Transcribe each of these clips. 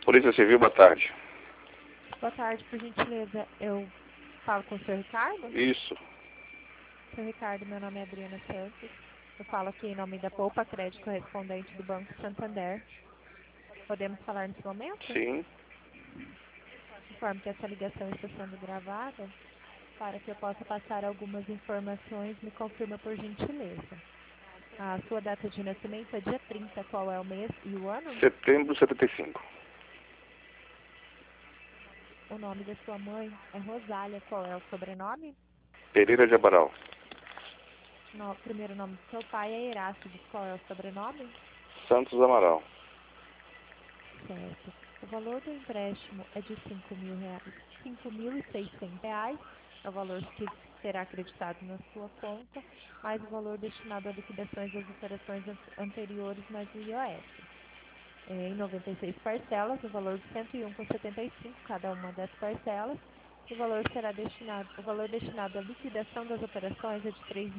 Polícia Civil, boa tarde. Boa tarde, por gentileza. Eu falo com o senhor Ricardo? Isso. Senhor Ricardo, meu nome é Adriana Santos. Eu falo aqui em nome da Poupa Crédito Correspondente do Banco Santander. Podemos falar nesse momento? Sim. Informo que essa ligação está sendo gravada para que eu possa passar algumas informações. Me confirma por gentileza. A sua data de nascimento é dia 30. Qual é o mês e o ano? Setembro de 75. O nome da sua mãe é Rosália. Qual é o sobrenome? Pereira de Amaral. O primeiro nome do seu pai é Herácides. Qual é o sobrenome? Santos Amaral. Certo. O valor do empréstimo é de R$ 5.600. É o valor que será acreditado na sua conta, mais o valor destinado a liquidações das operações anteriores mais o IOF. Em 96 parcelas, o valor de 101,75 cada uma das parcelas. O valor destinado à liquidação das operações é de R$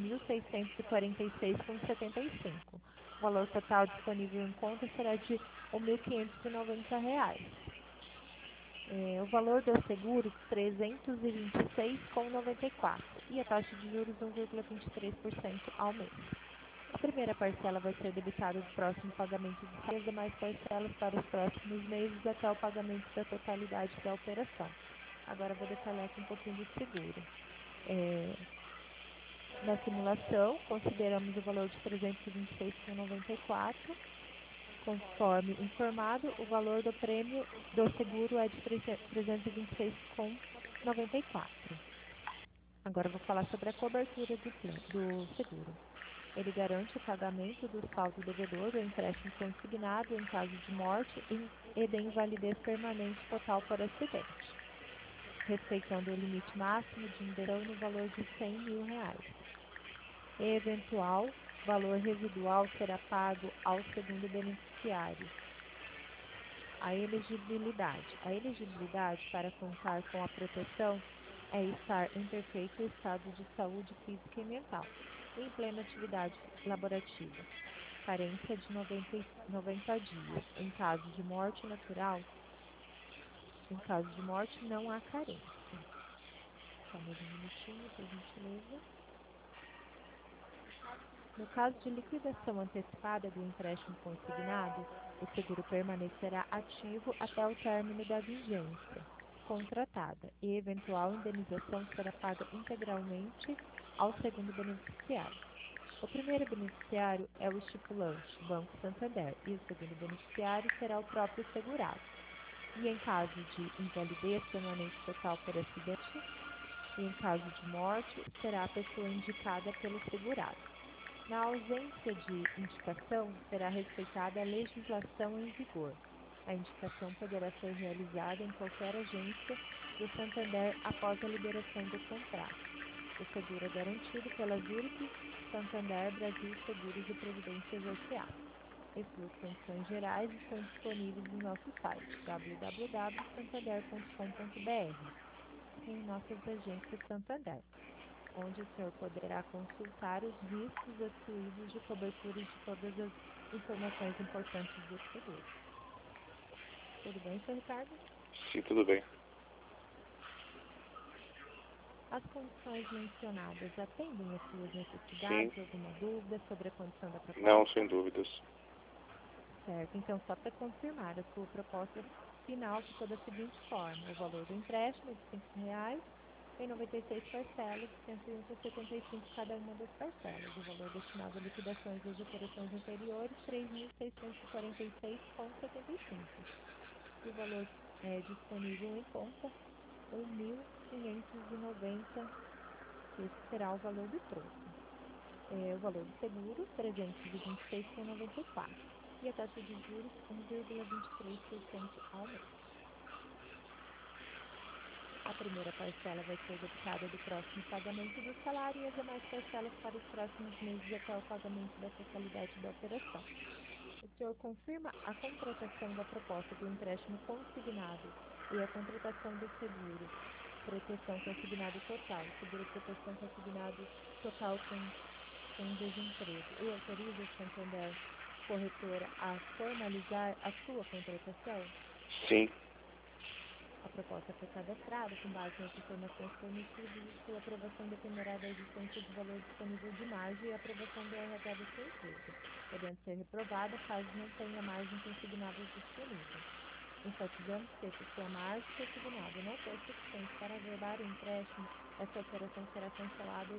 3.646,75. O valor total disponível em conta será de R$ 1.590. O valor do seguro, R$ 326,94. E a taxa de juros, 1,23% ao mês. A primeira parcela vai ser debitada do próximo pagamento do salário, as demais parcelas para os próximos meses até o pagamento da totalidade da operação. Agora vou detalhar aqui um pouquinho do seguro. Na simulação, consideramos o valor de R$ 326,94. Conforme informado, o valor do prêmio do seguro é de R$ 326,94. Agora vou falar sobre a cobertura do seguro. Ele garante o pagamento do saldo devedor do empréstimo consignado em caso de morte e de invalidez permanente total por acidente, respeitando o limite máximo de indenção no valor de R$ 100 mil. E eventual valor residual será pago ao segundo beneficiário. A elegibilidade. A elegibilidade para contar com a proteção é estar em perfeito estado de saúde física e mental, em plena atividade laborativa. Carência de 90 dias. Em caso de morte natural, não há carência. Só mais um minutinho, por gentileza. No caso de liquidação antecipada do empréstimo consignado, o seguro permanecerá ativo até o término da vigência contratada e eventual indenização será paga integralmente ao segundo beneficiário. O primeiro beneficiário é o estipulante, Banco Santander, e o segundo beneficiário será o próprio segurado. E em caso de invalidez permanente total por acidente, e em caso de morte, será a pessoa indicada pelo segurado. Na ausência de indicação, será respeitada a legislação em vigor. A indicação poderá ser realizada em qualquer agência do Santander após a liberação do contrato. O seguro é garantido pela Zurich Santander Brasil Seguros e Previdências S.A. E suas condições gerais estão disponíveis em nosso site www.santander.com.br e em nossas agências Santander, onde o senhor poderá consultar os riscos excluídos de coberturas de todas as informações importantes do seguro. Tudo bem, senhor Ricardo? Sim, tudo bem. As condições mencionadas atendem às suas necessidades? Sim. Alguma dúvida sobre a condição da proposta? Não, sem dúvidas. Certo, então só para confirmar, a sua proposta final ficou da seguinte forma: o valor do empréstimo é de R$ 5.000, em 96 parcelas, de 101,75 cada uma das parcelas. O valor destinado a liquidações das operações anteriores, R$ 3.646,75. E o valor disponível em conta, R$ 1.590, esse será o valor do troco. O valor do seguro, R$ 326,94. E a taxa de juros, 1,23% ao mês. A primeira parcela vai ser debitada do próximo pagamento do salário e as demais parcelas para os próximos meses até o pagamento da totalidade da operação. O senhor confirma a contratação da proposta do empréstimo consignado e a contratação do seguro proteção consignado total, seguro proteção consignado total com desemprego, e autoriza o Santander Corretora a formalizar a sua contratação? Sim. A proposta foi cadastrada com base nas informações fornecidas e sua aprovação dependerá da existência de valor disponível de margem e aprovação do RH da sua empresa, podendo ser reprovada caso não tenha margem consignável disponível. Enfatizamos que, se sua margem consignada não for suficiente para averbar o empréstimo, essa operação será cancelada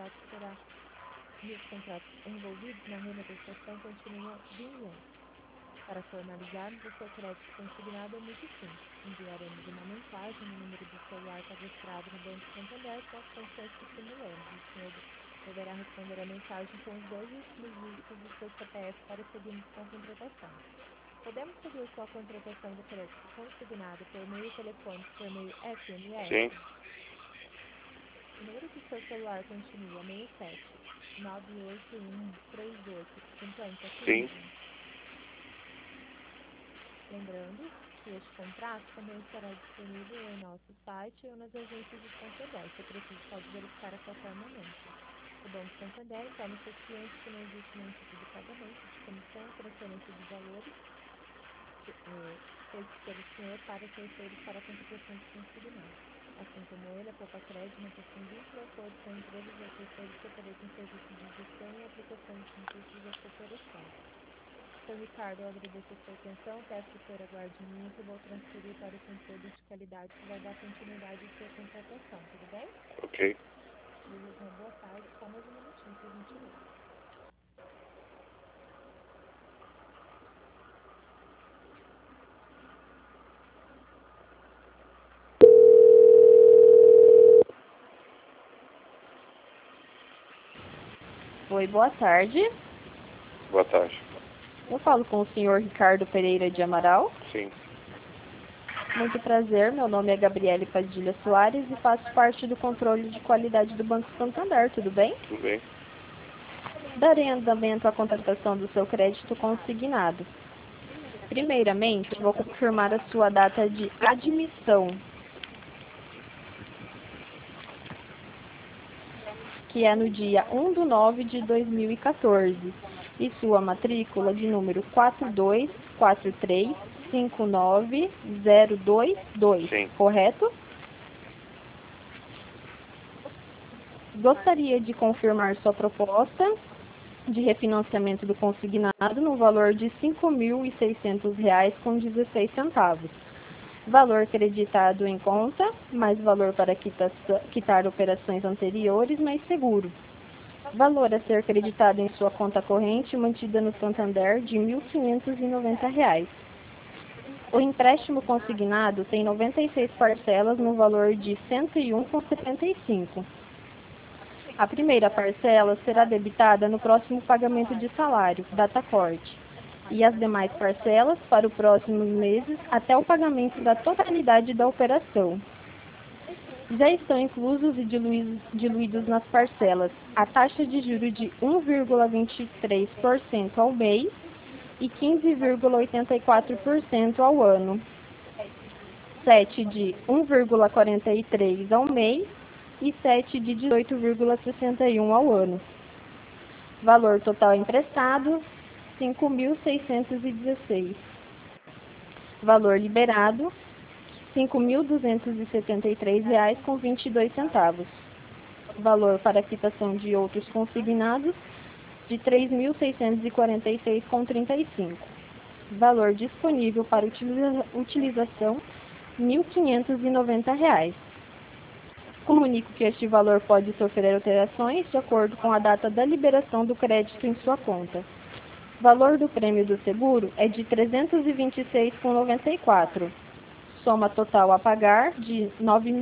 e os contratos envolvidos na renegociação continuam vigentes. Para formalizarmos o seu crédito consignado é muito simples. Enviaremos uma mensagem no número do celular cadastrado no Banco Santander com as condições que simulamos. O senhor deverá responder a mensagem com os 2 últimos dígitos do seu CPF para seguirmos com a contratação. Podemos seguir com a contratação do crédito consignado por meio telefônico, por meio SMS? Sim. O número do seu celular continua 67 981 38 50 Sim. 15. Lembrando que este contrato também estará disponível em nosso site ou nas agências do Santander. Se preciso, pode verificar a qualquer momento. O Banco Santander informa seus clientes que não existe nenhum tipo de pagamento de comissão ou transferência de valores feitos pelo senhor para terceiros para a contratação de consignado. Assim como ele, a Poupa Crédito não possui vínculo ou acordo com empresas ou terceiros que oferecem serviços de gestão e aplicação de recursos da corporação. Sr. Ricardo, eu agradeço a sua atenção, peço que o senhor aguarde um minuto e vou transferir para o controle de qualidade que vai dar continuidade à sua contratação, tudo bem? Ok. Desejo uma boa tarde, só mais um minutinho, por gentileza. Oi, boa tarde. Boa tarde. Eu falo com o senhor Ricardo Pereira de Amaral. Sim. Muito prazer, meu nome é Gabriele Padilha Soares e faço parte do controle de qualidade do Banco Santander, tudo bem? Tudo bem. Darei andamento à contratação do seu crédito consignado. Primeiramente, vou confirmar a sua data de admissão, que é no dia 1/9/2014, e sua matrícula de número 424359022, Sim. correto? Gostaria de confirmar sua proposta de refinanciamento do consignado no valor de R$ 5.600,16. Valor creditado em conta, mais valor para quitar operações anteriores, mais seguro. Valor a ser creditado em sua conta corrente, mantida no Santander, de R$ 1.590. O empréstimo consignado tem 96 parcelas no valor de R$ 101,75. A primeira parcela será debitada no próximo pagamento de salário, data corte, e as demais parcelas para os próximos meses até o pagamento da totalidade da operação. Já estão inclusos e diluídos nas parcelas a taxa de juros de 1,23% ao mês e 15,84% ao ano, 7 de 1,43% ao mês e 7 de 18,61% ao ano. Valor total emprestado, R$ 5.616. Valor liberado, R$ 5.273,22. Valor para quitação de outros consignados, de R$ 3.646,35. Valor disponível para utilização, R$ 1.590. Comunico que este valor pode sofrer alterações de acordo com a data da liberação do crédito em sua conta. Valor do prêmio do seguro é de R$ 326,94. Soma total a pagar de R$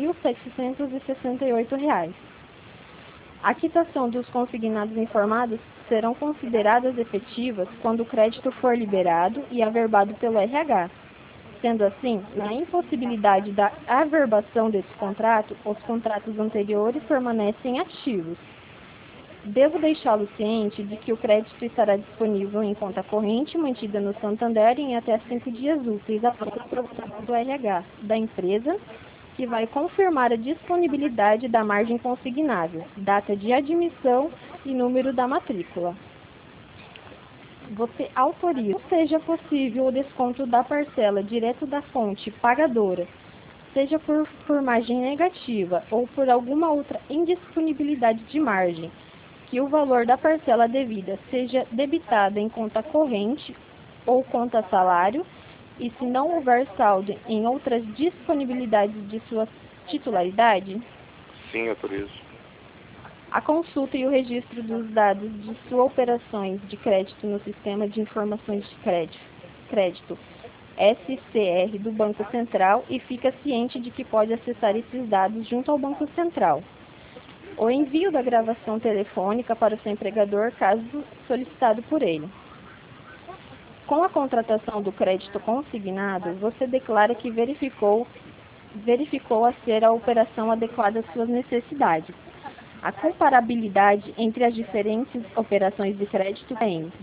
9.768. A quitação dos consignados informados serão consideradas efetivas quando o crédito for liberado e averbado pelo RH. Sendo assim, na impossibilidade da averbação desse contrato, os contratos anteriores permanecem ativos. Devo deixá-lo ciente de que o crédito estará disponível em conta corrente mantida no Santander em até 5 dias úteis após a aprovação do RH da empresa, que vai confirmar a disponibilidade da margem consignável, data de admissão e número da matrícula. você autoriza, seja possível o desconto da parcela direto da fonte pagadora, seja por margem negativa ou por alguma outra indisponibilidade de margem, que o valor da parcela devida seja debitada em conta corrente ou conta salário, e se não houver saldo em outras disponibilidades de sua titularidade, Sim, autorizo. a consulta e o registro dos dados de suas operações de crédito no Sistema de Informações de Crédito, SCR, do Banco Central, e fica ciente de que pode acessar esses dados junto ao Banco Central. O envio da gravação telefônica para o seu empregador, caso solicitado por ele. Com a contratação do crédito consignado, você declara que verificou a ser a operação adequada às suas necessidades. A comparabilidade entre as diferentes operações de crédito é em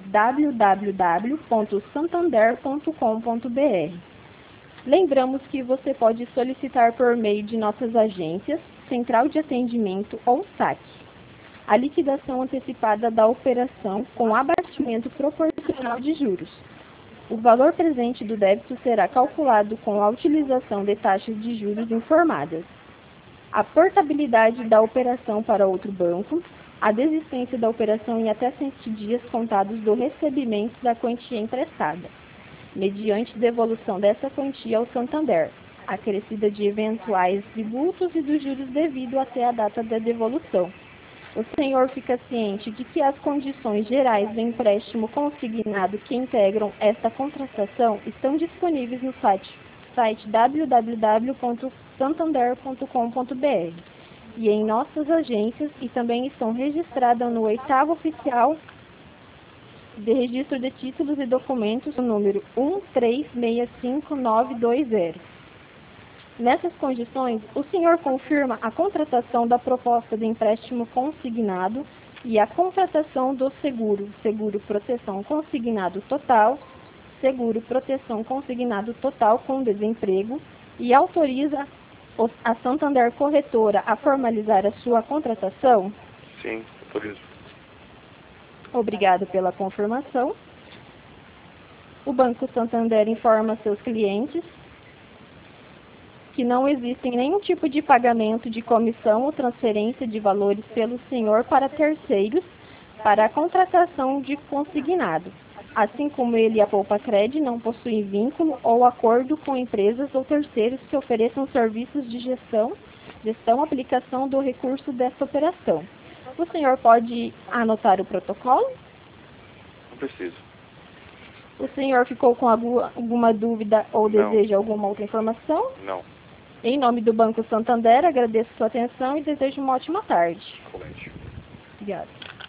www.santander.com.br. Lembramos que você pode solicitar por meio de nossas agências, central de atendimento ou saque a liquidação antecipada da operação com abatimento proporcional de juros. O valor presente do débito será calculado com a utilização de taxas de juros informadas, a portabilidade da operação para outro banco, a desistência da operação em até 100 dias contados do recebimento da quantia emprestada, mediante devolução dessa quantia ao Santander, acrescida de eventuais tributos e dos juros devido até a data da devolução. O senhor fica ciente de que as condições gerais do empréstimo consignado que integram esta contratação estão disponíveis no site www.santander.com.br e em nossas agências, e também estão registradas no 8º Oficial de Registro de Títulos e Documentos, o número 1365920. Nessas condições, o senhor confirma a contratação da proposta de empréstimo consignado e a contratação do seguro proteção consignado total, seguro proteção consignado total com desemprego, e autoriza a Santander Corretora a formalizar a sua contratação? Sim, autorizo. Obrigado pela confirmação. O Banco Santander informa seus clientes que não existe nenhum tipo de pagamento de comissão ou transferência de valores pelo senhor para terceiros para a contratação de consignado. Assim como ele e a Poupa-Cred não possuem vínculo ou acordo com empresas ou terceiros que ofereçam serviços de gestão, aplicação do recurso dessa operação. O senhor pode anotar o protocolo? Não preciso. O senhor ficou com alguma dúvida ou Não. deseja alguma outra informação? Não. Em nome do Banco Santander, agradeço sua atenção e desejo uma ótima tarde. Excelente. Obrigada.